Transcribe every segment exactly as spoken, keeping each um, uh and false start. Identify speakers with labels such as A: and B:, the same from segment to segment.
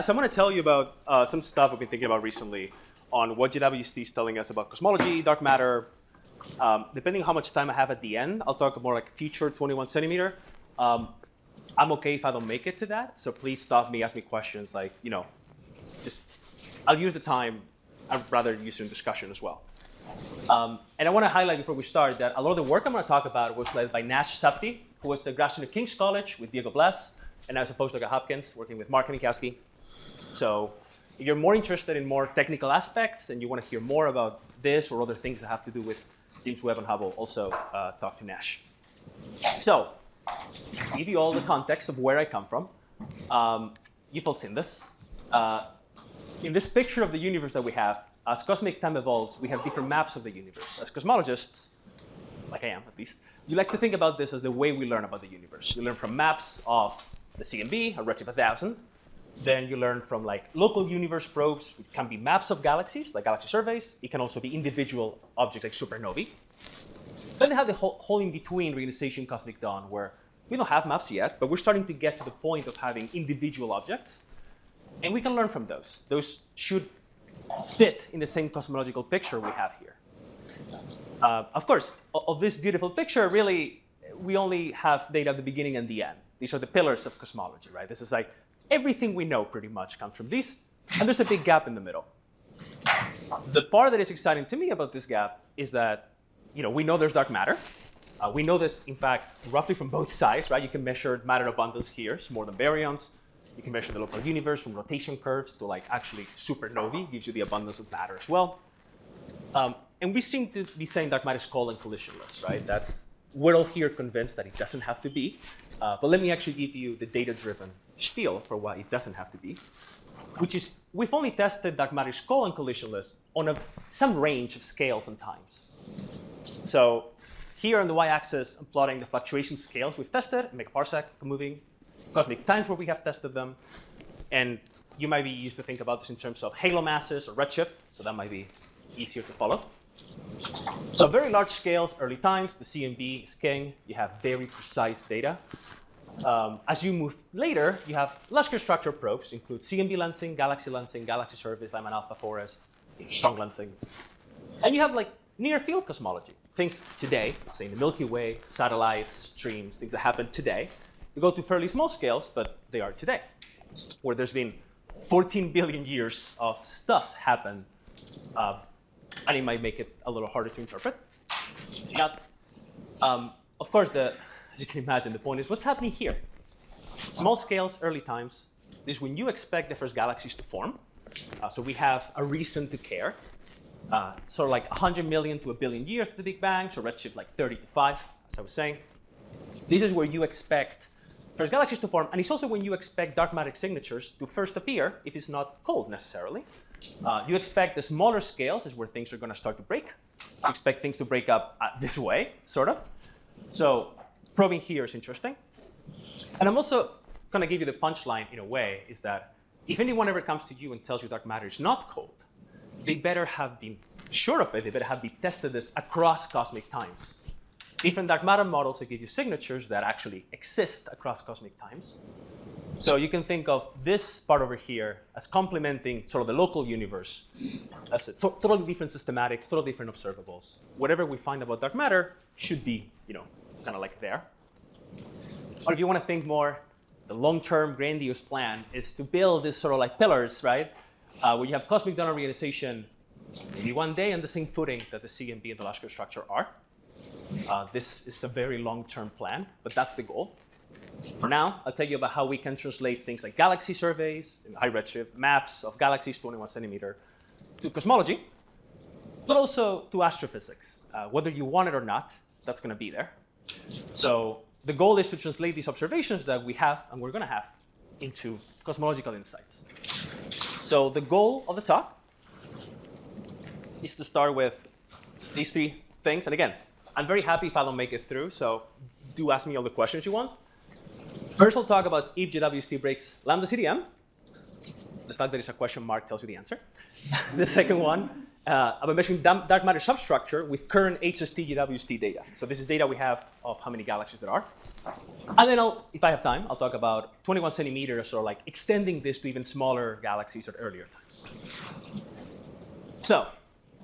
A: so I'm going to tell you about uh, some stuff we've been thinking about recently on what G W S T is telling us about cosmology, dark matter. Um, depending on how much time I have at the end, I'll talk more like future twenty-one centimeter. Um, I'm okay if I don't make it to that, so please stop me, ask me questions. Like, you know, just I'll use the time. I'd rather use it in discussion as well. Um, and I want to highlight before we start that a lot of the work I'm going to talk about was led by Nash Sapti, who was a grad student at King's College with Diego Bless, and I was a postdoc at Hopkins working with Mark Kanikowski. So if you're more interested in more technical aspects and you want to hear more about this or other things that have to do with James Webb and Hubble, also uh, talk to Nash. So to give you all the context of where I come from, um, you've all seen this. Uh, in this picture of the universe that we have, as cosmic time evolves, we have different maps of the universe. As cosmologists, like I am at least, you like to think about this as the way we learn about the universe. You learn from maps of the C M B, a redshift one thousand. Then you learn from like local universe probes, which can be maps of galaxies, like galaxy surveys. It can also be individual objects like supernovae. Then they have the whole, whole in-between reionization cosmic dawn, where we don't have maps yet, but we're starting to get to the point of having individual objects. And we can learn from those. Those should fit in the same cosmological picture we have here. Uh, of course, of this beautiful picture, really, we only have data at the beginning and the end. These are the pillars of cosmology, right? This is like everything we know pretty much comes from these, and there's a big gap in the middle. The part that is exciting to me about this gap is that, you know, we know there's dark matter. Uh, we know this, in fact, roughly from both sides, right? You can measure matter abundance here, it's more than baryons. You can measure the local universe from rotation curves to like actually supernovae, gives you the abundance of matter as well. Um, and we seem to be saying dark matter is cold and collisionless, right? That's, we're all here convinced that it doesn't have to be. Uh, but let me actually give you the data-driven spiel for why it doesn't have to be, which is we've only tested dark matter is cold and collisionless on a, some range of scales and times. So here on the y-axis, I'm plotting the fluctuation scales we've tested, megaparsec moving, cosmic times where we have tested them. And you might be used to think about this in terms of halo masses or redshift, so that might be easier to follow. So very large scales, early times, the C M B is king. You have very precise data. Um, as you move later, you have large-scale structure probes, include C M B lensing, galaxy lensing, galaxy surveys, Lyman alpha forest, strong lensing. And you have like near-field cosmology, things today, say in the Milky Way, satellites, streams, things that happen today. You go to fairly small scales, but they are today, where there's been fourteen billion years of stuff happen, uh, and it might make it a little harder to interpret. Now, um, of course, the, as you can imagine, the point is what's happening here? Small scales, early times. This is when you expect the first galaxies to form. Uh, so we have a reason to care. Uh, sort of like one hundred million to a billion years to the Big Bang, so redshift like thirty to five, as I was saying. This is where you expect first galaxies to form, and it's also when you expect dark matter signatures to first appear, if it's not cold necessarily. Uh, you expect the smaller scales is where things are going to start to break. You expect things to break up uh, this way, sort of. So probing here is interesting. And I'm also going to give you the punchline in a way, is that if anyone ever comes to you and tells you dark matter is not cold, they better have been sure of it. They better have been tested this across cosmic times. Different dark matter models that give you signatures that actually exist across cosmic times. So you can think of this part over here as complementing sort of the local universe as a to totally different systematics, totally different observables. Whatever we find about dark matter should be, you know, kind of like there. Or if you want to think more, the long-term grandiose plan is to build this sort of like pillars, right? Uh, where you have cosmic dawn reionization maybe one day on the same footing that the C M B and the large-scale structure are. Uh, this is a very long-term plan, but that's the goal. For now, I'll tell you about how we can translate things like galaxy surveys, in high redshift, maps of galaxies twenty-one centimeter, to cosmology, but also to astrophysics. Uh, whether you want it or not, that's going to be there. So the goal is to translate these observations that we have and we're going to have into cosmological insights. So the goal of the talk is to start with these three things. And again, I'm very happy if I don't make it through, so do ask me all the questions you want. First, I'll talk about if G W S T breaks lambda C D M. The fact that it's a question mark tells you the answer. The second one uh, about measuring dark matter substructure with current H S T G W S T data. So this is data we have of how many galaxies there are. And then, I'll, if I have time, I'll talk about twenty-one centimeters, or like extending this to even smaller galaxies at earlier times. So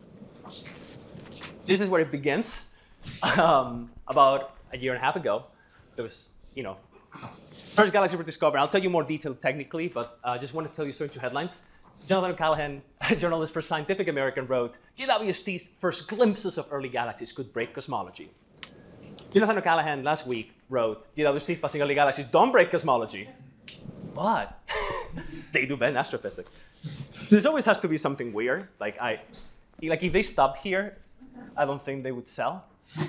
A: this is where it begins. Um, about a year and a half ago, there was, you know, first galaxy were discovered. I'll tell you more detail technically, but I uh, just want to tell you certain two headlines. Jonathan O'Callaghan, a journalist for Scientific American, wrote, G W S T's first glimpses of early galaxies could break cosmology. Jonathan O'Callaghan last week wrote, G W S T passing early galaxies don't break cosmology, but they do bend astrophysics. There always has to be something weird. Like, I, like if they stopped here, I don't think they would sell.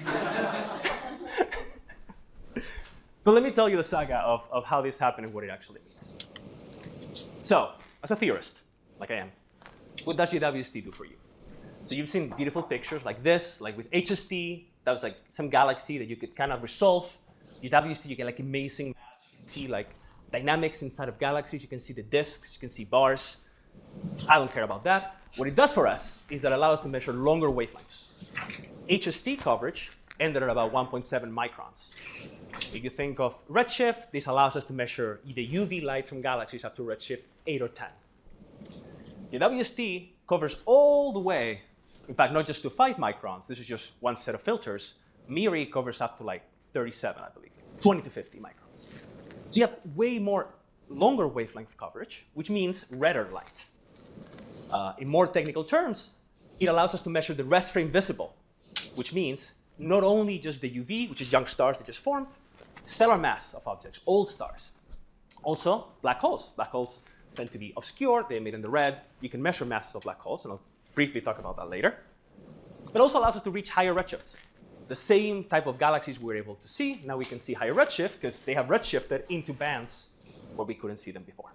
A: But let me tell you the saga of, of how this happened and what it actually means. So, as a theorist, like I am, what does G W S T do for you? So you've seen beautiful pictures like this, like with H S T, that was like some galaxy that you could kind of resolve. G W S T, you get like amazing math. You can see like dynamics inside of galaxies. You can see the disks, you can see bars. I don't care about that. What it does for us is that it allows us to measure longer wavelengths. H S T coverage ended at about one point seven microns. If you think of redshift, this allows us to measure the U V light from galaxies up to redshift eight or ten. G W S T covers all the way, in fact, not just to five microns. This is just one set of filters. MIRI covers up to like thirty-seven, I believe, twenty to fifty microns. So you have way more longer wavelength coverage, which means redder light. Uh, in more technical terms, it allows us to measure the rest frame visible, which means not only just the U V, which is young stars that just formed, stellar mass of objects, old stars. Also, black holes. Black holes tend to be obscure. They emit in the red. You can measure masses of black holes, and I'll briefly talk about that later. It also allows us to reach higher redshifts. The same type of galaxies we were able to see, now we can see higher redshift because they have redshifted into bands where we couldn't see them before.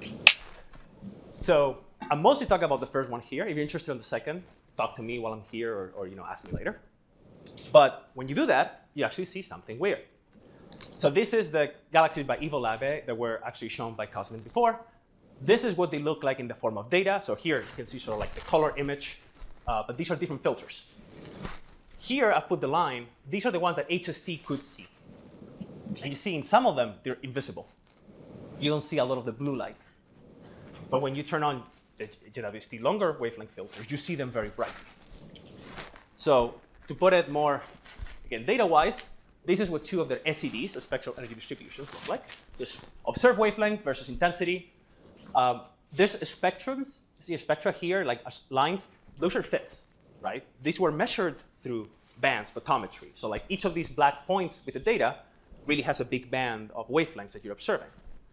A: So I'm mostly talking about the first one here. If you're interested in the second, talk to me while I'm here, or, or you know, ask me later. But when you do that, you actually see something weird. So this is the galaxies by Ivo Labe that were actually shown by Cosmin before. This is what they look like in the form of data. So here you can see sort of like the color image, uh, but these are different filters. Here I've put the line. These are the ones that H S T could see. And you see in some of them, they're invisible. You don't see a lot of the blue light. But when you turn on the G W S T longer wavelength filters, you see them very bright. So to put it more, again, data-wise, this is what two of their S E Ds, the spectral energy distributions, look like. Just observed wavelength versus intensity. Um, there's spectrums, see a spectra here, like lines, those are fits, right? These were measured through bands, photometry. So like each of these black points with the data really has a big band of wavelengths that you're observing.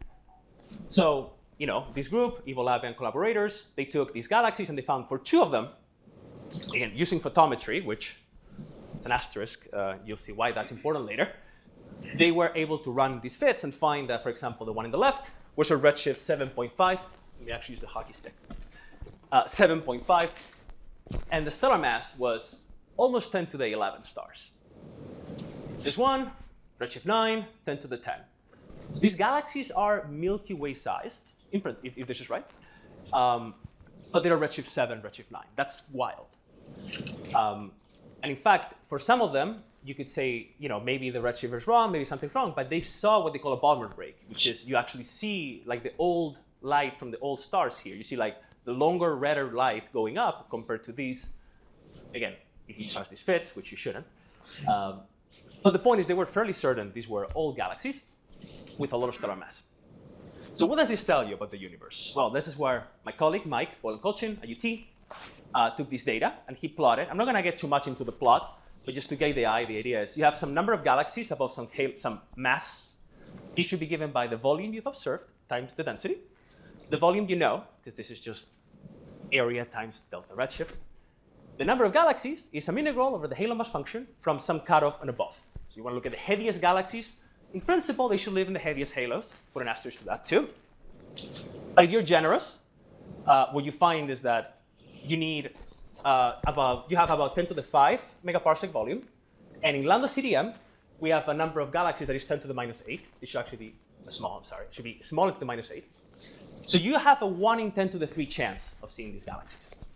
A: So, you know, this group, Ivo Labe and collaborators, they took these galaxies and they found for two of them, again, using photometry, which is an asterisk, uh, you'll see why that's important later, they were able to run these fits and find that, for example, the one in the left was a redshift seven point five. Let me actually use the hockey stick. Uh, seven point five. And the stellar mass was almost ten to the eleven stars. This one, redshift nine, ten to the ten. These galaxies are Milky Way sized, if, if this is right. Um, but they're redshift seven, redshift nine. That's wild. Um, and in fact, for some of them, you could say, you know, maybe the redshift is wrong, maybe something's wrong, but they saw what they call a Bodmer break, which is you actually see like the old light from the old stars here. You see like the longer, redder light going up compared to these. Again, if you trust these fits, which you shouldn't. Um, but the point is they were fairly certain these were old galaxies with a lot of stellar mass. So what does this tell you about the universe? Well, this is where my colleague, Mike Boylan-Kolchin at U T, uh, took this data and he plotted. I'm not going to get too much into the plot, but just to get the eye, the idea is you have some number of galaxies above some, some mass. These should be given by the volume you've observed times the density. The volume you know, because this is just area times delta redshift. The number of galaxies is some integral over the halo mass function from some cutoff and above. So you want to look at the heaviest galaxies. In principle, they should live in the heaviest halos. Put an asterisk for that too. But if you're generous, uh, what you find is that you need uh, about, you have about ten to the five megaparsec volume. And in lambda C D M, we have a number of galaxies that is ten to the minus eight. It should actually be small, I'm sorry. It should be smaller to the minus eight. So you have a one in ten to the three chance of seeing these galaxies.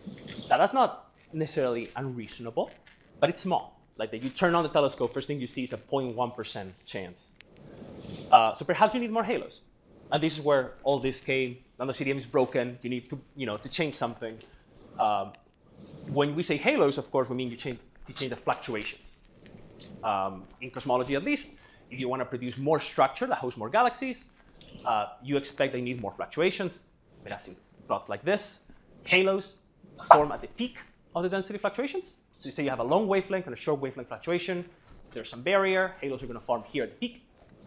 A: Now, that's not necessarily unreasonable, but it's small. Like that you turn on the telescope, first thing you see is a zero point one percent chance. Uh, so perhaps you need more halos. And this is where all this came. Now the C D M is broken. You need to, you know, to change something. Um, when we say halos, of course, we mean you change, to change the fluctuations. Um, in cosmology, at least, if you want to produce more structure that hosts more galaxies, uh, you expect they need more fluctuations. But I've seen plots like this. Halos form at the peak of the density fluctuations. So you say you have a long wavelength and a short wavelength fluctuation. There's some barrier. Halos are going to form here at the peak.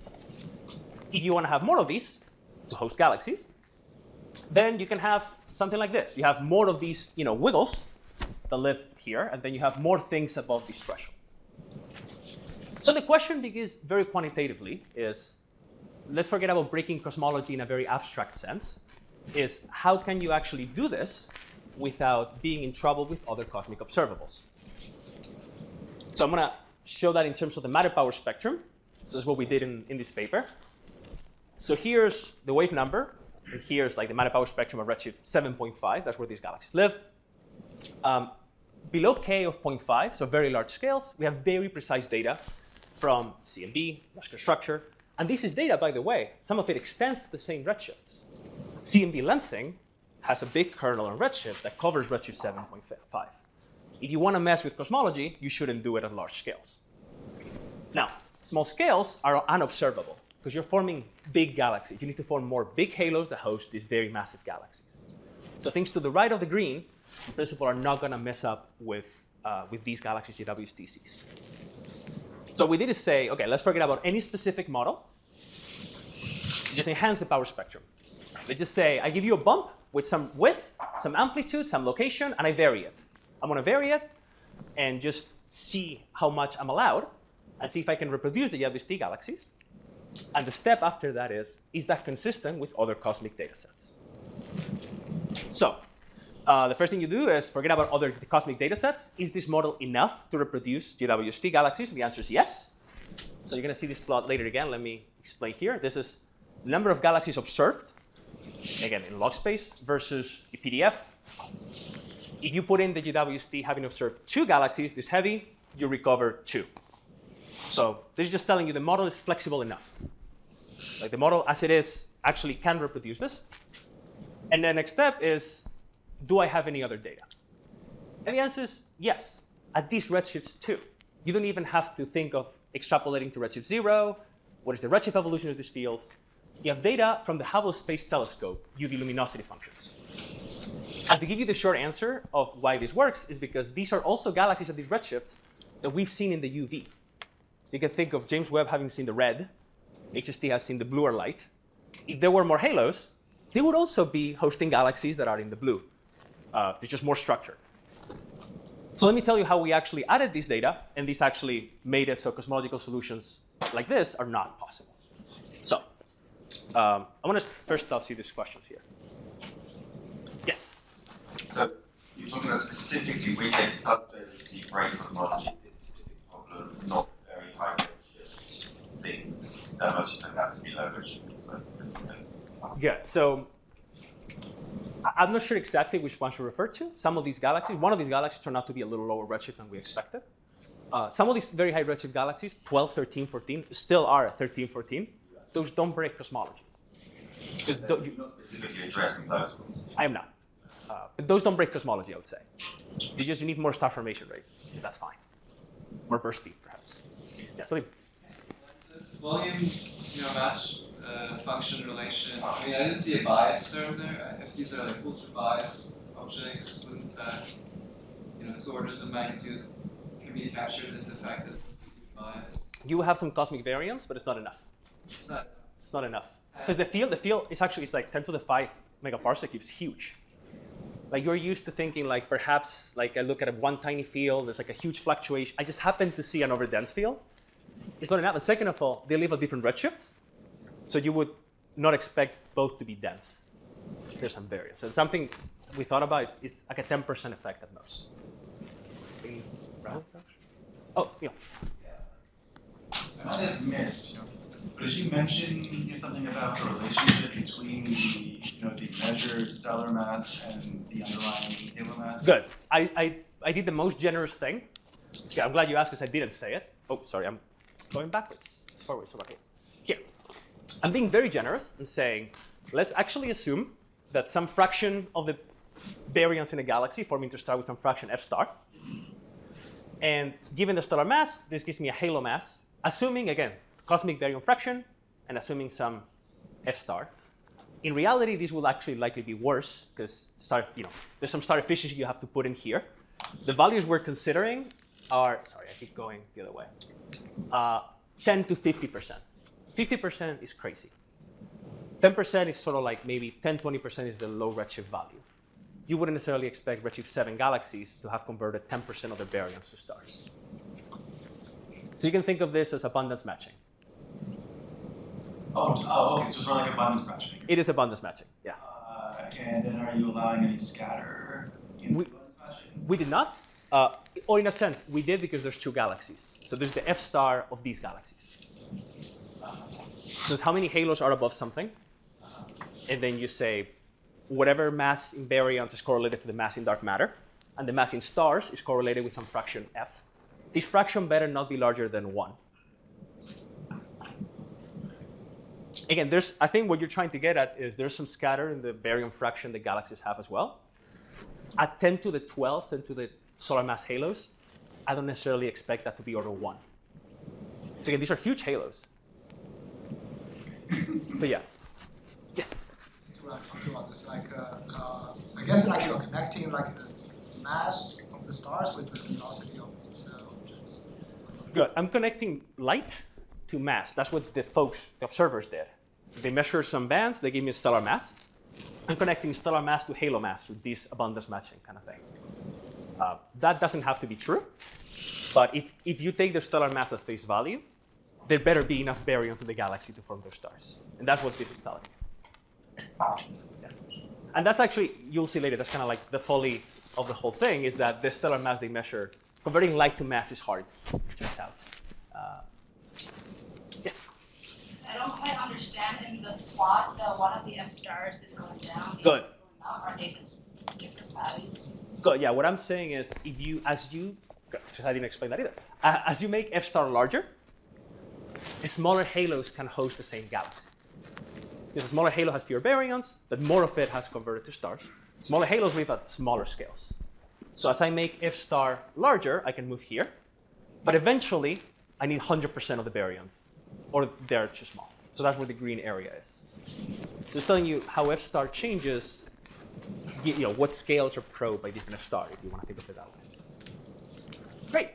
A: If you want to have more of these to host galaxies, then you can have something like this. You have more of these, you know, wiggles that live here, and then you have more things above this threshold. So the question begins very quantitatively is, let's forget about breaking cosmology in a very abstract sense, is how can you actually do this without being in trouble with other cosmic observables? So I'm going to show that in terms of the matter power spectrum. So that's what we did in, in this paper. So here's the wave number, and here's like the matter power spectrum of redshift seven point five. That's where these galaxies live. Um, below K of zero point five, so very large scales, we have very precise data from C M B, vascular structure. And this is data, by the way, some of it extends to the same redshifts. C M B lensing has a big kernel on redshift that covers redshift seven point five. If you want to mess with cosmology, you shouldn't do it at large scales. Now, small scales are unobservable because you're forming big galaxies. You need to form more big halos that host these very massive galaxies. So things to the right of the green, in principle, are not going to mess up with, uh, with these galaxies J W S T sees. So what we did is say, OK, let's forget about any specific model. Just enhance the power spectrum. Let's just say I give you a bump with some width, some amplitude, some location, and I vary it. I'm going to vary it and just see how much I'm allowed and see if I can reproduce the J W S T galaxies. And the step after that is, is that consistent with other cosmic data sets? So uh, the first thing you do is forget about other cosmic data sets. Is this model enough to reproduce J W S T galaxies? And the answer is yes. So you're going to see this plot later again. Let me explain here. This is the number of galaxies observed, again, in log space, versus a P D F. If you put in the J W S T having observed two galaxies this heavy, you recover two. So this is just telling you the model is flexible enough. Like the model as it is actually can reproduce this. And the next step is, do I have any other data? And the answer is yes, at these redshifts too. You don't even have to think of extrapolating to redshift zero. What is the redshift evolution of these fields? You have data from the Hubble Space Telescope, U V luminosity functions. And to give you the short answer of why this works is because these are also galaxies at these redshifts that we've seen in the U V. You can think of James Webb having seen the red. H S T has seen the blue or light. If there were more halos, they would also be hosting galaxies that are in the blue. Uh, there's just more structure. So let me tell you how we actually added this data, and this actually made it so cosmological solutions like this are not possible. So um, I want to first off see these questions here. Yes?
B: So you're talking about specifically, we take the break cosmology, this specific problem, not very high redshift things that most turn out to be low redshift.
A: Yeah, so I'm not sure exactly which ones you refer to. Some of these galaxies, one of these galaxies turned out to be a little lower redshift than we expected. Uh, some of these very high redshift galaxies, twelve, thirteen, fourteen, still are at thirteen, fourteen. Those don't break cosmology. Because
B: You're not specifically addressing those ones.
A: I am not. Uh, but those don't break cosmology, I would say. They just you need more star formation rate. That's fine. More bursty, perhaps. Yeah, so
C: This volume, you know, mass uh, function relation. I mean, I didn't see a bias term there. If these are like ultra biased objects, wouldn't that, you know, two orders of magnitude can be captured in the fact that it's biased?
A: you have some cosmic variance, but it's not enough.
C: It's not.
A: It's not enough. Because the field, the field is actually it's like ten to the five megaparsec. It's huge. Like you're used to thinking like perhaps like I look at a one tiny field, there's like a huge fluctuation. I just happen to see an overdense field. It's not enough. And second of all, they live at different redshifts. So you would not expect both to be dense. There's some variance. And something we thought about, it's, it's like a ten percent effect at most. Oh, yeah.
D: I might have missed, you know, Could you mention something about the relationship between the, you know, the measured stellar mass and the underlying halo mass?
A: Good. I, I, I did the most generous thing. Okay, I'm glad you asked because I didn't say it. Oh, sorry, I'm going backwards. Forward, so okay. Here. I'm being very generous and saying, let's actually assume that some fraction of the baryons in a galaxy forming to star with some fraction f star. And given the stellar mass, this gives me a halo mass, assuming, again, cosmic baryon fraction, and assuming some f star. In reality, this will actually likely be worse because star, you know, there's some star efficiency you have to put in here. The values we're considering are, sorry, I keep going the other way, uh, ten to fifty percent. fifty percent is crazy. ten percent is sort of like maybe ten, twenty percent is the low redshift value. You wouldn't necessarily expect redshift seven galaxies to have converted ten percent of their baryons to stars. So you can think of this as abundance matching.
D: Oh, oh, okay, so it's more like abundance matching.
A: It is abundance matching, yeah.
D: Uh, and then are you allowing any scatter in
A: We-
D: abundance matching?
A: We did not, uh, or in a sense, we did because there's two galaxies. So there's the f star of these galaxies. So it's how many halos are above something, and then you say whatever mass in baryons is correlated to the mass in dark matter, and the mass in stars is correlated with some fraction f. This fraction better not be larger than one. Again, there's, I think what you're trying to get at is there's some scatter in the baryon fraction that galaxies have as well. At ten to the twelve, ten to the solar mass halos, I don't necessarily expect that to be order one. So again, these are huge halos. But yeah, yes?
E: Since we're talking about this, like, uh, uh, I guess like you're connecting like the mass of the stars with the velocity of its uh, objects.
A: Good. I'm connecting light to mass. That's what the folks, the observers did. They measured some bands, they gave me a stellar mass. I'm connecting stellar mass to halo mass through this abundance matching kind of thing. Uh, that doesn't have to be true, but if, if you take the stellar mass at face value, there better be enough baryons in the galaxy to form those stars. And that's what this is telling you. Yeah. And that's actually, you'll see later, that's kind of like the folly of the whole thing, is that the stellar mass they measure, converting light to mass is hard, it turns out. Uh, yes?
F: I don't quite understand. In the plot, the one of the F stars is going down, the
A: Good.
F: other is going up. Are they just different values?
A: Good. Yeah, what I'm saying is, if you, as you, I didn't explain that either. Uh, as you make F star larger, the smaller halos can host the same galaxy. Because a smaller halo has fewer baryons, but more of it has converted to stars. Smaller halos live at smaller scales. So as I make F star larger, I can move here. But eventually, I need one hundred percent of the baryons, or they're too small. So that's where the green area is. So it's telling you how F star changes, you know, what scales are probed by different F star, if you want to think of it that way. Great.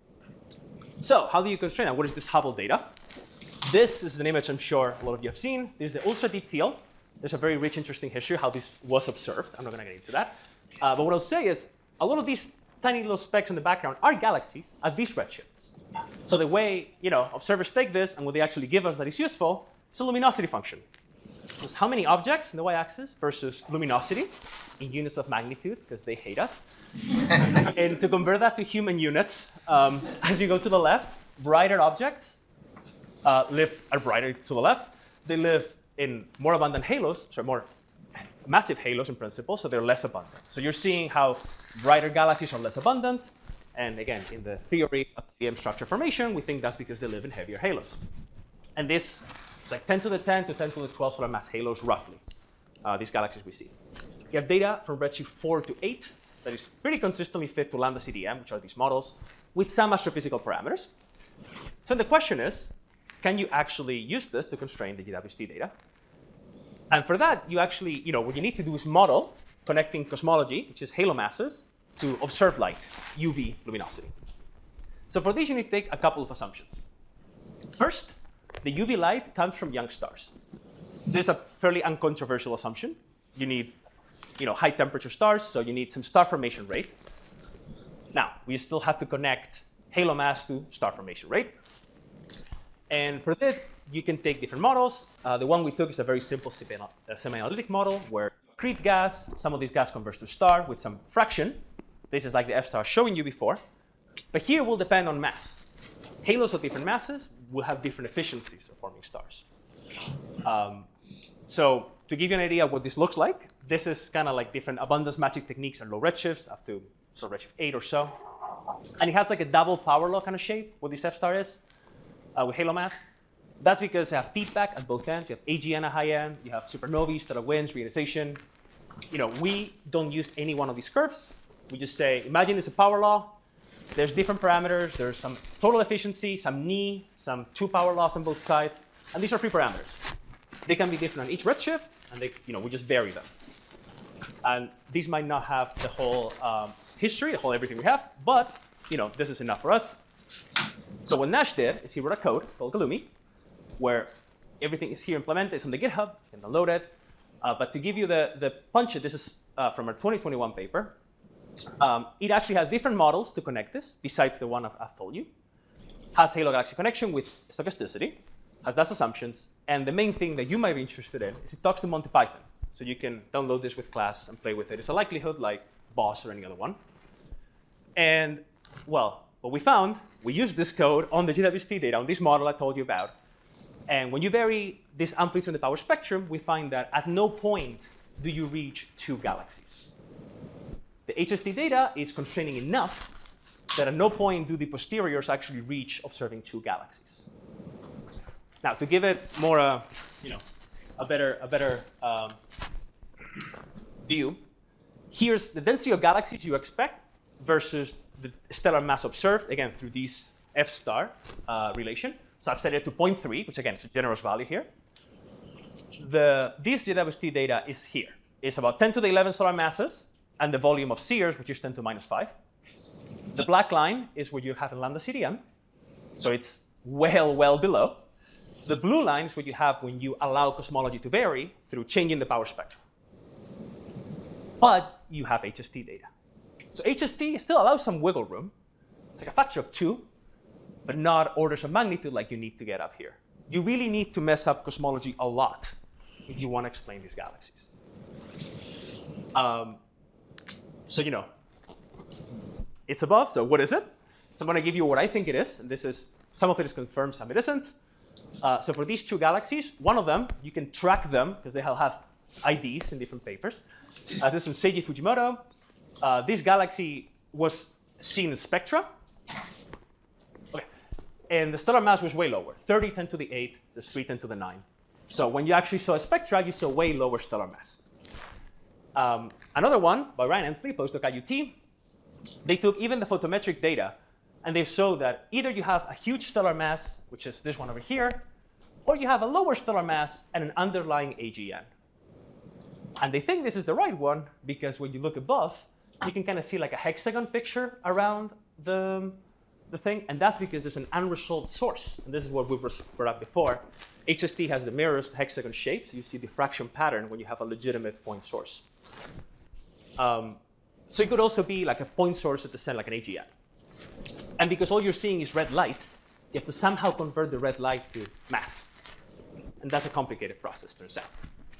A: So how do you constrain that? What is this Hubble data? This is an image I'm sure a lot of you have seen. This is the ultra deep field. There's a very rich, interesting history how this was observed. I'm not going to get into that. Uh, but what I'll say is a lot of these tiny little specks in the background are galaxies at these redshifts. So the way, you know, observers take this and what they actually give us that is useful is a luminosity function. This is how many objects in the y-axis versus luminosity in units of magnitude, because they hate us. And to convert that to human units, um, as you go to the left, brighter objects uh, live are brighter to the left. They live in more abundant halos, sorry, more massive halos in principle, so they're less abundant. So you're seeing how brighter galaxies are less abundant. And again, in the theory of the M structure formation, we think that's because they live in heavier halos. And this is like ten to the ten to ten to the twelve solar mass halos, roughly, uh, these galaxies we see. You have data from redshift four to eight that is pretty consistently fit to lambda C D M, which are these models, with some astrophysical parameters. So the question is, can you actually use this to constrain the G W S T data? And for that, you actually, you know, what you need to do is model connecting cosmology, which is halo masses, to observe light, U V luminosity. So for this, you need to take a couple of assumptions. First, the U V light comes from young stars. This is a fairly uncontroversial assumption. You need, you know, high temperature stars, so you need some star formation rate. Now, we still have to connect halo mass to star formation rate. And for that, you can take different models. Uh, the one we took is a very simple semi-analytic model where you accrete gas, some of this gas converts to star with some fraction. This is like the F star showing you before. But here will depend on mass. halos of different masses will have different efficiencies of forming stars. Um, so to give you an idea of what this looks like, this is kind of like different abundance matching techniques at low redshifts, up to so redshift eight or so. And it has like a double power law kind of shape, what this F star is, uh, with halo mass. That's because you have feedback at both ends. You have A G N at high end, you have supernovae, stellar winds, reionization. You know, we don't use any one of these curves. We just say, imagine it's a power law. There's different parameters. There's some total efficiency, some N I, some two power laws on both sides. And these are free parameters. They can be different on each redshift, and they, you know, we just vary them. And these might not have the whole um, history, the whole everything we have, but you know, this is enough for us. So what Nash did is he wrote a code called Galumi, where everything is here implemented. It's on the GitHub. You can download it. Uh, but to give you the, the punch, this is uh, from our twenty twenty-one paper. Um, it actually has different models to connect this, besides the one I've, I've told you. Has Halo Galaxy connection with stochasticity, has those assumptions, and the main thing that you might be interested in is it talks to MontyPython. So you can download this with class and play with it. It's a likelihood like Boss or any other one. And well, what we found, we used this code on the G W S T data, on this model I told you about. And when you vary this amplitude in the power spectrum, we find that at no point do you reach two galaxies. The H S T data is constraining enough that at no point do the posteriors actually reach observing two galaxies. Now, to give it more, uh, you know, a better, a better um, view, here's the density of galaxies you expect versus the stellar mass observed, again, through this F star uh, relation. So I've set it to zero point three, which again is a generous value here. The, this G W S T data is here. It's about ten to the eleven solar masses and the volume of Sears, which is ten to minus five. The black line is what you have in lambda C D M. So it's well, well below. The blue line is what you have when you allow cosmology to vary through changing the power spectrum. But you have H S T data. So H S T still allows some wiggle room. It's like a factor of two, but not orders of magnitude like you need to get up here. You really need to mess up cosmology a lot if you want to explain these galaxies. Um, so, you know, it's above, so what is it? So I'm going to give you what I think it is. And this is, some of it is confirmed, some it isn't. Uh, so for these two galaxies, one of them, you can track them because they all have I Ds in different papers. Uh, this is from Seiji Fujimoto. Uh, this galaxy was seen in spectra. Okay. And the stellar mass was way lower, thirty, ten to the eight, this three, ten to the nine. So when you actually saw a spectra, you saw way lower stellar mass. Um, another one by Ryan Ensley, postdoc at U T, they took even the photometric data, and they showed that either you have a huge stellar mass, which is this one over here, or you have a lower stellar mass and an underlying A G N. And they think this is the right one because when you look above, you can kind of see like a hexagon picture around the, the thing, and that's because there's an unresolved source. And this is what we brought up before. H S T has the mirrors hexagon shape, so you see diffraction pattern when you have a legitimate point source. Um, so it could also be like a point source at the center, like an A G N. And because all you're seeing is red light, you have to somehow convert the red light to mass. And that's a complicated process, turns out.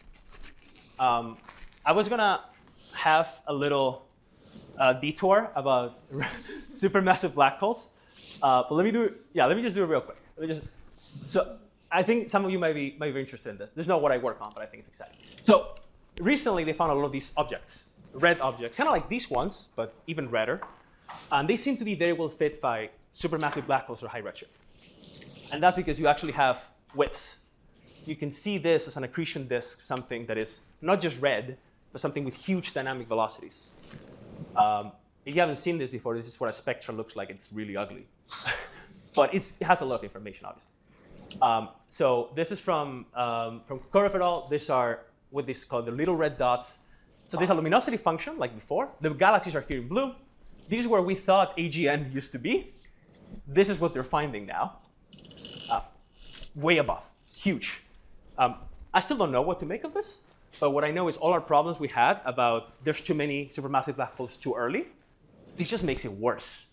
A: Um, I was going to have a little uh, detour about supermassive black holes. Uh, but let me do, yeah, let me just do it real quick. Let me just, so I think some of you might be, might be interested in this. This is not what I work on, but I think it's exciting. So recently, they found a lot of these objects, red objects, kind of like these ones, but even redder. And they seem to be very well fit by supermassive black holes or high redshift. And that's because you actually have widths. You can see this as an accretion disk, something that is not just red, but something with huge dynamic velocities. Um, if you haven't seen this before, this is what a spectra looks like. It's really ugly. But it's, it has a lot of information, obviously. Um, so this is from, um, from Kukorov et al. These are what is called the little red dots. So there's a luminosity function, like before. The galaxies are here in blue. This is where we thought A G N used to be. This is what they're finding now. Uh, way above, huge. Um, I still don't know what to make of this, but what I know is all our problems we had about there's too many supermassive black holes too early, this just makes it worse.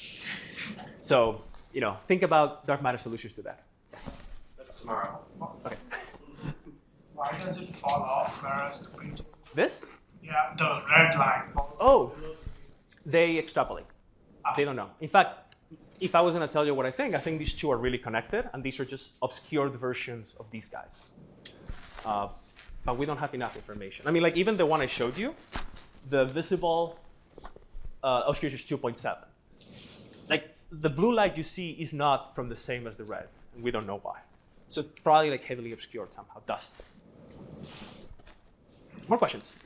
A: So, you know, think about dark matter solutions to that.
B: That's tomorrow.
A: Okay.
G: Why does it fall off whereas the green?
A: This?
G: Yeah, the red line falls.
A: Oh, they extrapolate. They don't know. In fact, if I was going to tell you what I think, I think these two are really connected, and these are just obscured versions of these guys. Uh, but we don't have enough information. I mean, like even the one I showed you, the visible uh, obscuration is two point seven. Like the blue light you see is not from the same as the red, and we don't know why. So it's probably like heavily obscured somehow, dust. More questions?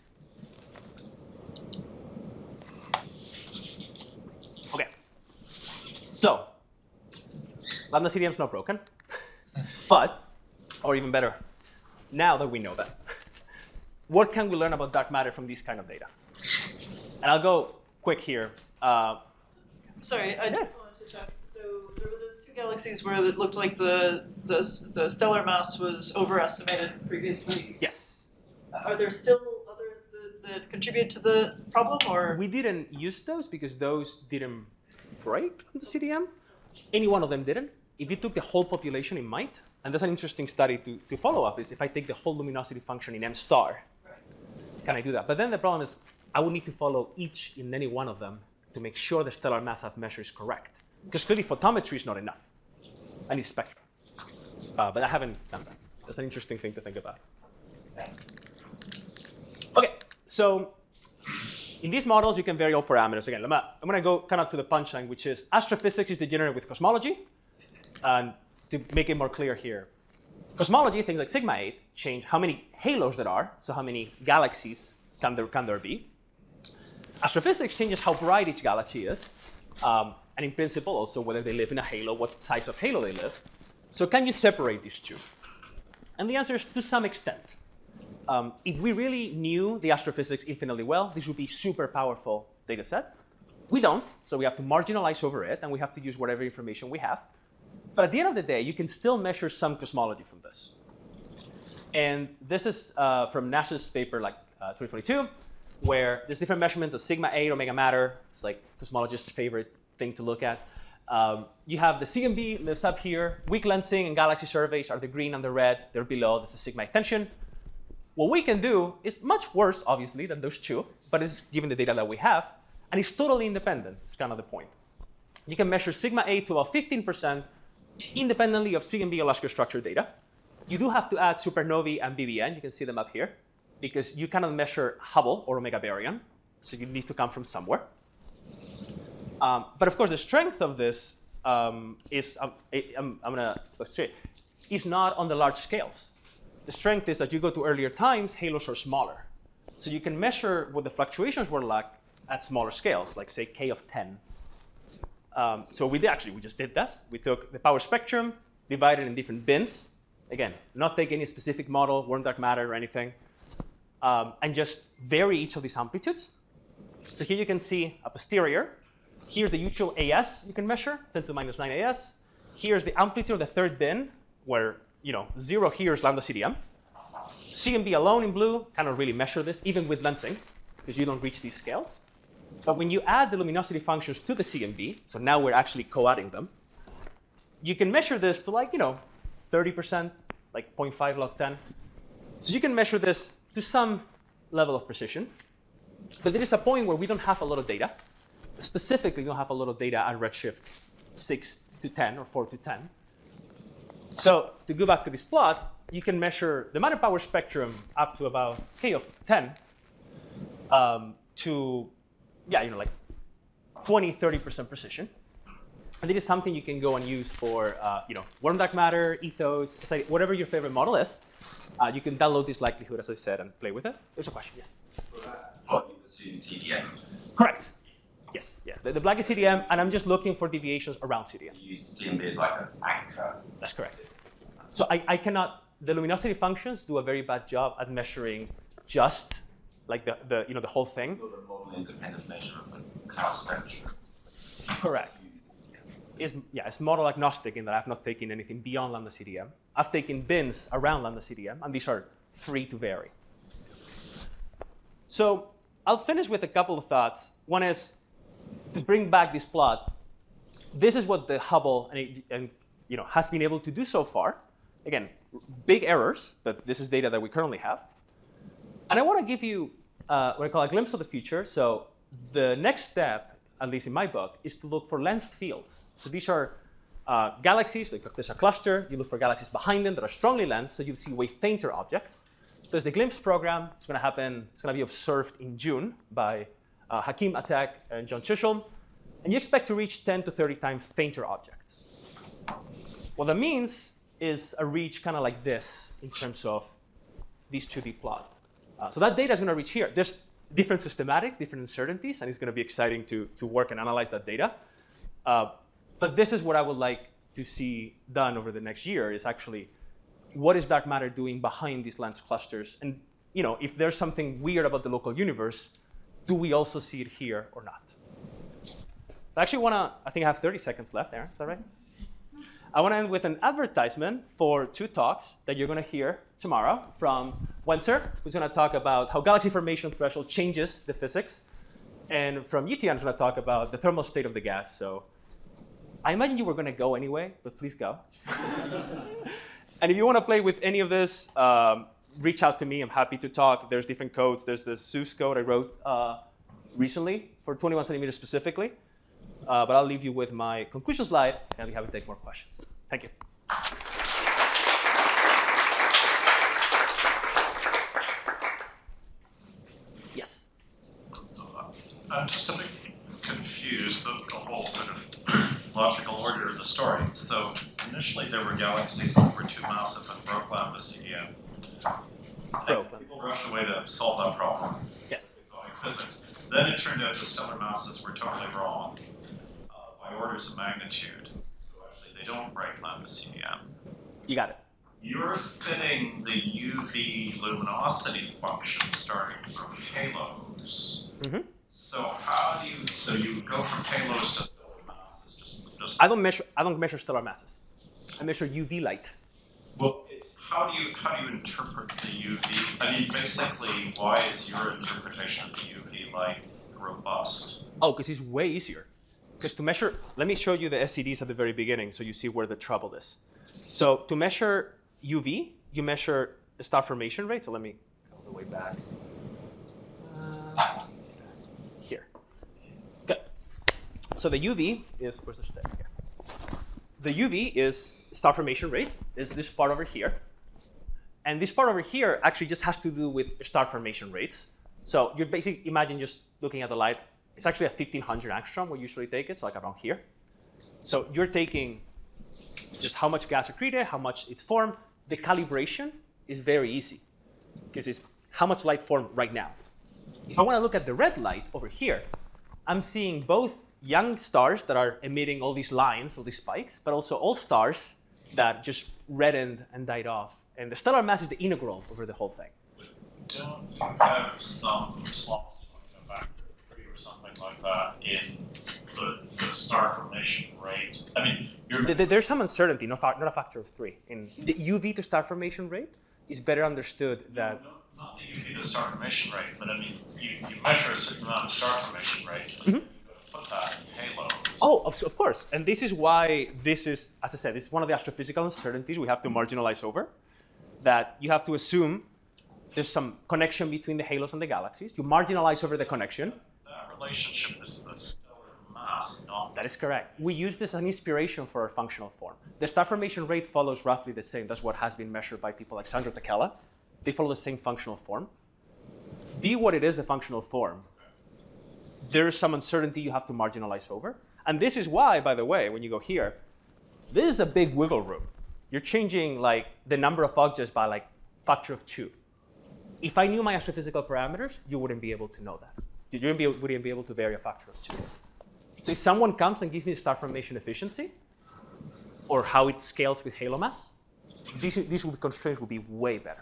A: Okay. So, Lambda C D M is not broken, but, or even better, now that we know that, what can we learn about dark matter from these kind of data? And I'll go quick here. Uh,
H: Sorry, I
A: yeah.
H: just wanted to check. So there were those two galaxies where it looked like the the, the stellar mass was overestimated previously.
A: Yes.
H: Are there still others that, that contribute to the problem, or?
A: We didn't use those because those didn't break on the C D M. Any one of them didn't. If you took the whole population, it might. And that's an interesting study to, to follow up, is if I take the whole luminosity function in M star,
H: Right.
A: can I do that? But then the problem is I would need to follow each in any one of them to make sure the stellar mass I've measured is correct. Because clearly photometry is not enough. I need spectra. Uh, but I haven't done that. That's an interesting thing to think about. Okay, so in these models, you can vary all parameters. Again, I'm going to go kind of to the punchline, which is astrophysics is degenerate with cosmology. And to make it more clear here, cosmology, things like sigma eight, change how many halos there are, so how many galaxies can there, can there be. Astrophysics changes how bright each galaxy is, um, and in principle also whether they live in a halo, what size of halo they live. So can you separate these two? And the answer is to some extent. Um, if we really knew the astrophysics infinitely well, this would be super powerful data set. We don't, so we have to marginalize over it, and we have to use whatever information we have. But at the end of the day, you can still measure some cosmology from this. And this is uh, from NASA's paper, like uh, twenty twenty-two, where there's different measurements of sigma eight, omega matter. It's like cosmologists' favorite thing to look at. Um, you have the C M B lives up here. Weak lensing and galaxy surveys are the green and the red. They're below. This is sigma eight tension. What we can do is much worse, obviously, than those two, but it's given the data that we have, and it's totally independent. It's kind of the point. You can measure sigma eight to about fifteen percent independently of C M B or Lasker structure data. You do have to add supernovae and B B N. You can see them up here, because you cannot measure Hubble or omega baryon, so you need to come from somewhere. Um, but of course, the strength of this um, is, um, I'm, I'm going to illustrate, is not on the large scales. The strength is that you go to earlier times, halos are smaller. So you can measure what the fluctuations were like at smaller scales, like say K of ten. Um, so we did, actually, we just did this. We took the power spectrum, divided in different bins. Again, not take any specific model, warm dark matter or anything, um, and just vary each of these amplitudes. So here you can see a posterior. Here's the usual A S you can measure, ten to the minus nine A S. Here's the amplitude of the third bin, where you know zero here is lambda C D M. C M B alone in blue cannot really measure this, even with lensing, because you don't reach these scales. But when you add the luminosity functions to the C M B, so now we're actually co-adding them, you can measure this to like, you know, thirty percent, like zero point five log ten. So you can measure this to some level of precision. But there is a point where we don't have a lot of data. Specifically, we don't have a lot of data at redshift six to ten or four to ten. So to go back to this plot, you can measure the matter power spectrum up to about K of ten um, to, yeah, you know, like twenty, thirty percent precision. And it is something you can go and use for, uh, you know, warm dark matter, ethos, whatever your favorite model is. Uh, you can download this likelihood, as I said, and play with it. There's a question, yes?
B: For that plot, you assume C D M.
A: Correct. Yes, yeah. The, the black is C D M, and I'm just looking for deviations around C D M.
B: You use C M B as like an anchor.
A: That's correct. So I, I cannot, the luminosity functions do a very bad job at measuring just like the, the you know, the whole thing.
B: You're the model independent measure of the cloud spectrum.
A: Correct. Is, yeah, it's model agnostic in that I've not taken anything beyond lambda C D M. I've taken bins around lambda C D M, and these are free to vary. So I'll finish with a couple of thoughts. One is to bring back this plot. This is what the Hubble and, it, and you know, has been able to do so far. Again, big errors, but this is data that we currently have. And I want to give you uh, what I call a glimpse of the future. So the next step at least in my book, is to look for lensed fields. So these are uh, galaxies, like there's a cluster, you look for galaxies behind them that are strongly lensed, so you'll see way fainter objects. So there's the GLIMPSE program. It's going to happen, it's going to be observed in June by uh, Hakim Atek and John Chisholm. And you expect to reach ten to thirty times fainter objects. What that means is a reach kind of like this in terms of these two D plot. Uh, so that data is going to reach here. There's different systematics, different uncertainties, and it's going to be exciting to, to work and analyze that data. Uh, but this is what I would like to see done over the next year, is actually what is dark matter doing behind these lens clusters? And you know, if there's something weird about the local universe, do we also see it here or not? I actually want to, I think I have thirty seconds left, Aaron, is that right? I want to end with an advertisement for two talks that you're going to hear tomorrow from Wenser, who's going to talk about how galaxy formation threshold changes the physics, and from Yitian, who's going to talk about the thermal state of the gas. So I imagine you were going to go anyway, but please go. And if you want to play with any of this, um, reach out to me. I'm happy to talk. There's different codes. There's the Zeus code I wrote uh, recently for twenty-one centimeters specifically. Uh, but I'll leave you with my conclusion slide, and we have to take more questions. Thank you. Yes?
I: So uh, I'm just a bit confused, the, the whole sort of logical order of the story. So initially there were galaxies that were too massive and broke lambda C D M.
A: Broke.
I: People rushed away to solve that problem.
A: Yes.
I: Exotic physics. Then it turned out the stellar masses were totally wrong uh, by orders of magnitude. So actually they don't break lambda C D M.
A: You got it.
I: You're fitting the U V luminosity function starting from halos.
A: Mm-hmm.
I: So how do you, so you go from halos to stellar masses, just, just
A: I don't measure. I don't measure stellar masses. I measure U V light.
I: well, it's, how do you, how do you interpret the U V? I mean, basically, why is your interpretation of the U V light robust?
A: Oh, because it's way easier. Because to measure, let me show you the S C Ds at the very beginning so you see where the trouble is. So to measure U V, you measure the star formation rate. So let me go all the way back. Uh, here. Okay. So the U V is, where's the step here? The U V is star formation rate, is this part over here. And this part over here actually just has to do with star formation rates. So you basically imagine just looking at the light. It's actually a fifteen hundred angstrom, we usually take it, so like around here. So you're taking just how much gas accreted, how much it formed. The calibration is very easy, because it's how much light formed right now. If I want to look at the red light over here, I'm seeing both young stars that are emitting all these lines, all these spikes, but also old stars that just reddened and died off. And the stellar mass is the integral over the whole thing.
I: Don't you have some sloth function factor three or something like that in the, the star formation rate? I mean, you're
A: Th- th- There's some uncertainty, not, fa- not a factor of three. In the U V to star formation rate is better understood that.
I: No, not the U V, the star formation rate, but I mean, you, you measure a certain amount of star formation rate,
A: Mm-hmm.
I: you put that in halos.
A: Oh, of of course. And this is why this is, as I said, this is one of the astrophysical uncertainties we have to marginalize over. That you have to assume there's some connection between the halos and the galaxies. You marginalize over the connection.
I: That relationship is the stellar mass, not
A: That is correct. We use this as an inspiration for our functional form. The star formation rate follows roughly the same. That's what has been measured by people like Sandro Takela. They follow the same functional form. Be what it is, the functional form. There's some uncertainty you have to marginalize over. And this is why, by the way, when you go here, this is a big wiggle room. You're changing like the number of objects by like factor of two. If I knew my astrophysical parameters, you wouldn't be able to know that. You wouldn't be, wouldn't be able to vary a factor of two. So if someone comes and gives me the star formation efficiency, or how it scales with halo mass, these, these constraints would be way better.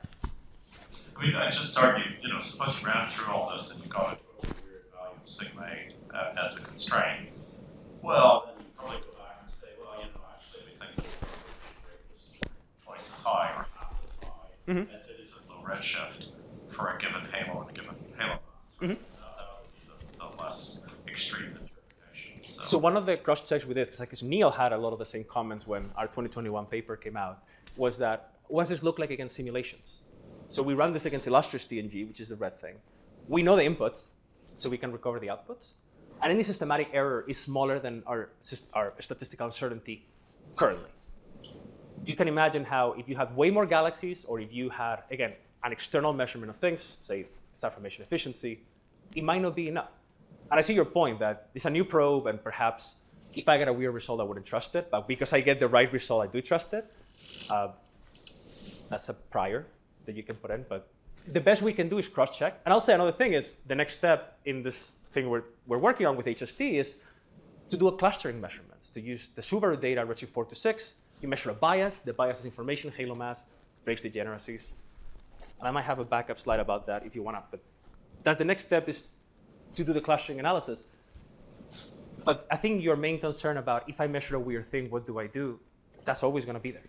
I: I mean, I just argued, you know, suppose you ran through all this and you got a totally weird value of sigma eight uh, as a constraint. Well, then you probably go back and say, well, you know, actually we think the rate was twice as high or half as high
A: Mm-hmm.
I: as it is at low redshift for a given halo and a given halo mass.
A: Mm-hmm.
I: Uh, that would be the, the less extreme interpretation. So,
A: So one of the cross checks we did, because like Neil had a lot of the same comments when our twenty twenty-one paper came out, was that what does this look like against simulations? So we run this against illustrious D N G, which is the red thing. We know the inputs, so we can recover the outputs. And any systematic error is smaller than our, our statistical uncertainty currently. You can imagine how if you had way more galaxies, or if you had, again, an external measurement of things, say star formation efficiency, it might not be enough. And I see your point that it's a new probe, and perhaps if I get a weird result, I wouldn't trust it. But because I get the right result, I do trust it. Uh, that's a prior that you can put in. But the best we can do is cross-check. And I'll say another thing is the next step in this thing we're, we're working on with H S T is to do a clustering measurements, to use the Subaru data, redshift four to six. You measure a bias. The bias is information, halo mass, breaks degeneracies. And I might have a backup slide about that if you want to. But that's the next step is to do the clustering analysis. But I think your main concern about if I measure a weird thing, what do I do? That's always going to be there.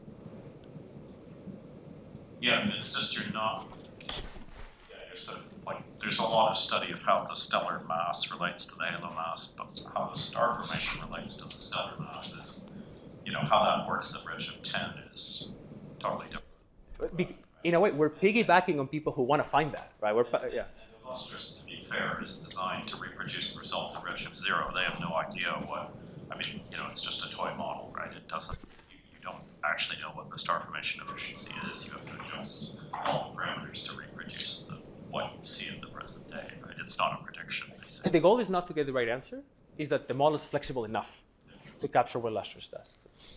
I: Yeah, and it's just you're not, yeah, you're sort of like, there's a lot of study of how the stellar mass relates to the halo mass, but how the star formation relates to the stellar mass is, you know, how that works at redshift ten is totally different.
A: Be, in a way, we're piggybacking on people who want to find that, right? We're,
I: and,
A: yeah.
I: And the Illustris, to be fair, is designed to reproduce the results at redshift zero. They have no idea what, I mean, you know, it's just a toy model, right? It doesn't, you, you don't actually know what the star formation efficiency is. You have to adjust all the parameters to reproduce the, what you see in the present day, right? It's not a prediction, basically.
A: And the goal is not to get the right answer, is that the model is flexible enough to capture what Illustris does.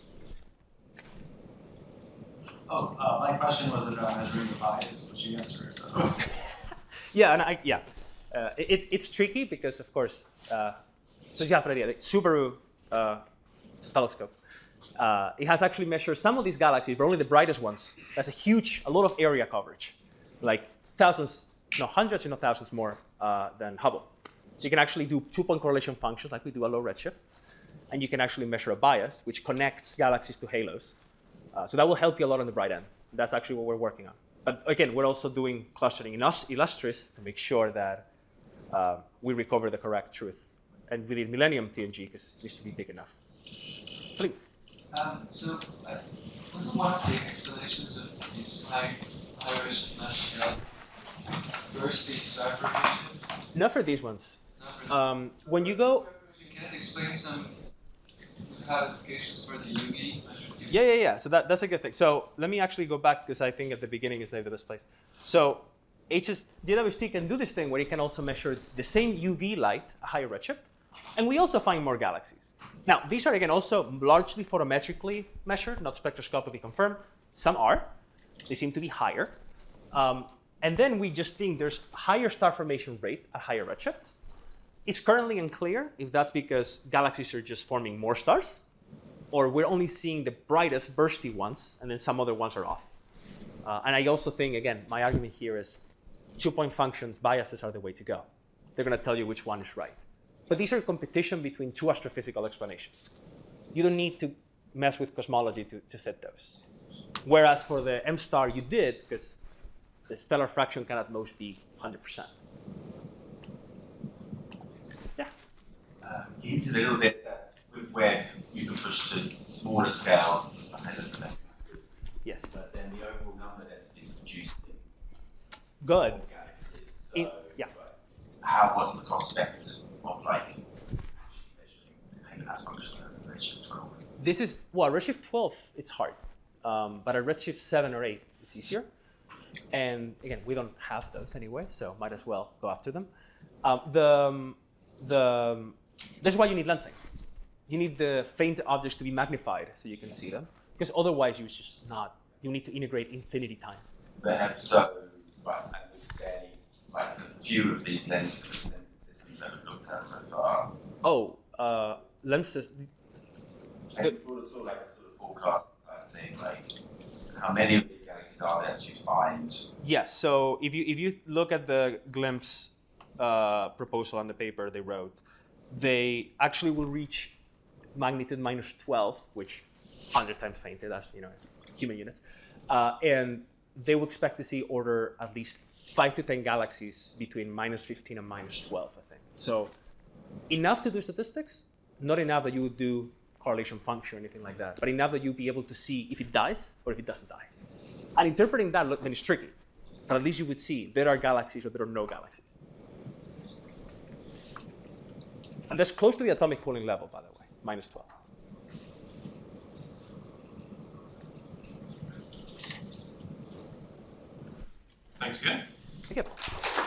D: Oh, uh, my question was about measuring the bias, which you answered. So.
A: yeah, and I, yeah, uh, it, it's tricky because, of course, uh, so you have an idea. The Subaru uh, telescope, uh, it has actually measured some of these galaxies, but only the brightest ones. That's a huge, a lot of area coverage, like thousands, no, hundreds, if not thousands more uh, than Hubble. So you can actually do two-point correlation functions like we do at low redshift, and you can actually measure a bias, which connects galaxies to halos. Uh, so that will help you a lot on the bright end. That's actually what we're working on. But again, we're also doing clustering in Illustris to make sure that uh, we recover the correct truth. And we need Millennium T N G because it needs to be big enough. Philippe.
C: Um, so, uh, wasn't one of the explanations of these high, high resolution mass versus these star formations?
A: Not for these ones.
C: Not for
A: Um, when you go,
C: Can it explain some applications for the U V measured?
A: yeah, yeah, yeah. So that, that's a good thing. So let me actually go back because I think at the beginning is maybe the best place. So H S T, J W S T can do this thing where it can also measure the same U V light, a higher redshift, and we also find more galaxies. Now, these are, again, also largely photometrically measured, not spectroscopically confirmed. Some are. They seem to be higher. Um, and then we just think there's higher star formation rate at higher redshifts. It's currently unclear if that's because galaxies are just forming more stars, or we're only seeing the brightest, bursty ones, and then some other ones are off. Uh, and I also think, again, my argument here is two-point functions, biases are the way to go. They're going to tell you which one is right. But these are competition between two astrophysical explanations. You don't need to mess with cosmology to, to fit those. Whereas for the M star, you did, because the stellar fraction can at most be one hundred percent. Yeah?
B: Um, you hinted a little bit that with Webb, you can push to smaller scales because the halo is less massive.
A: Yes.
B: But then the overall number that's been produced in
A: Good.
B: galaxies. So,
A: In, yeah.
B: how was the prospect of like actually measuring halo mass function at redshift twelve?
A: This is, well, redshift twelve, it's hard. Um, but at redshift seven or eight, it's easier. And again, we don't have those anyway, so might as well go after them. Um, the, um, the, um, that's why you need lensing. You need the faint objects to be magnified so you can see them, because otherwise you just not, you need to integrate infinity time.
B: They have so, right, as of today, like a few of these lens, lens systems that we've looked at so far.
A: Oh, uh, lenses.
B: And
A: The-
B: sort of, sort of like a sort of forecast type thing, like how many of these galaxies are there to find?
A: Yes. So if you if you look at the Glimpse uh, proposal on the paper they wrote, they actually will reach magnitude minus twelve, which one hundred times fainter. That's, you know, human units, uh, and they will expect to see order at least five to ten galaxies between minus fifteen and minus twelve. I think so. Enough to do statistics, not enough that you would do correlation function or anything like that, but enough that you'll be able to see if it dies or if it doesn't die. And interpreting that then is tricky, but at least you would see there are galaxies or there are no galaxies. And that's close to the atomic cooling level, by the way, minus twelve.
I: Thanks again.
A: Thank you.